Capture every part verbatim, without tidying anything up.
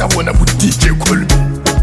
sabona bu D J Colby.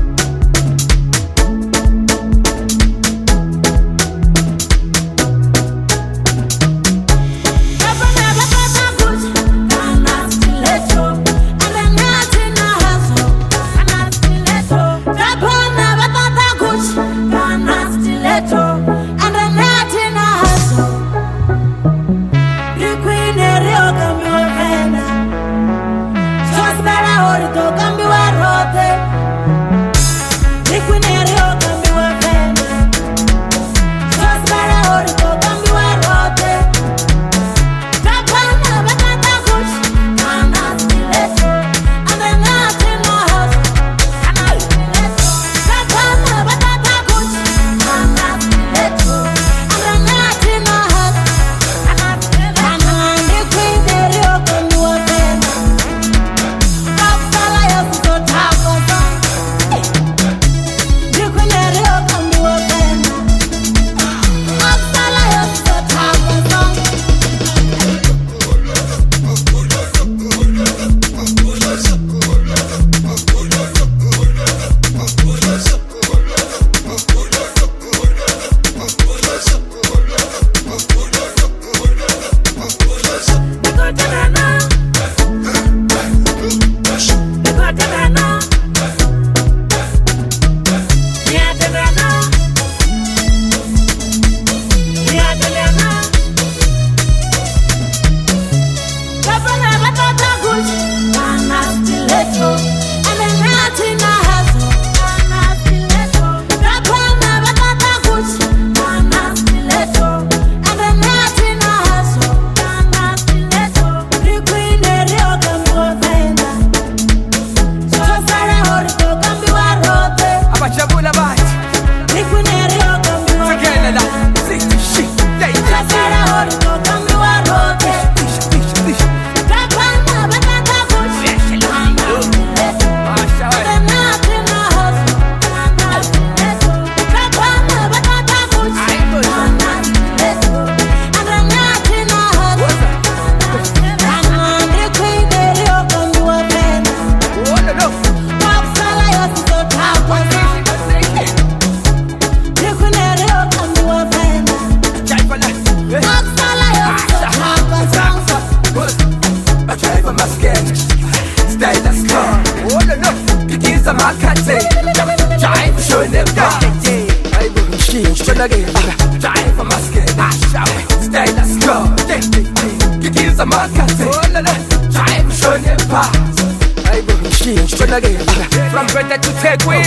From better to take wing,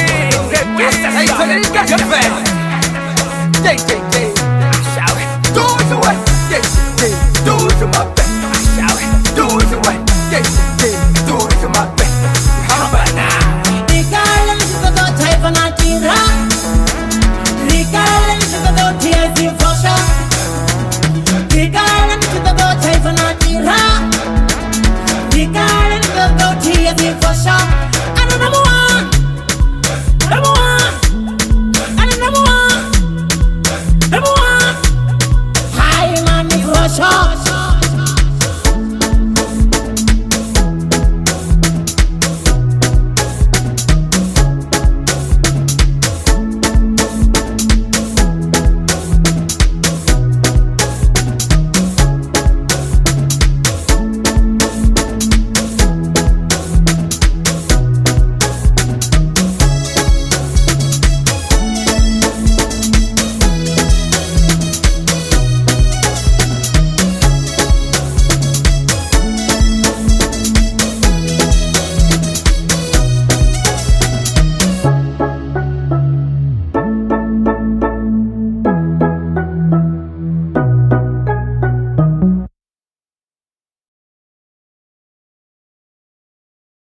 I tell you, get your fan. Day, day, day, I shout it. Do it away, yes, day, do it to my bed. I shout it. Do it away, yes, day, do it to my bed. How about now? Ricardo, you go to type on a tira. Ricardo, you go to tears in for sure. Ricardo, you go to type on a tira. Ricardo, you go to tears in for sure. Number one, number one, and number one, number one. High man, me for sure.